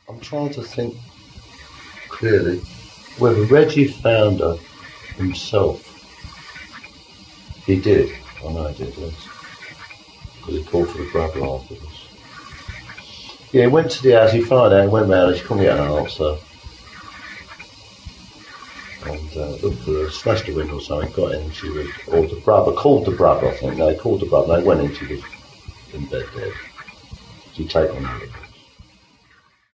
I'm trying to think clearly whether Reggie found her himself. He did. I know he did, yes. Because he called for the brother afterwards. Yeah, he went to the house, he found out, he went round, she couldn't get an answer. And looked for her, smashed the window or something, got in, she was, or the brother, called the brother, I think. No, he called the brother, they went in, she was in bed dead. She'd taken her.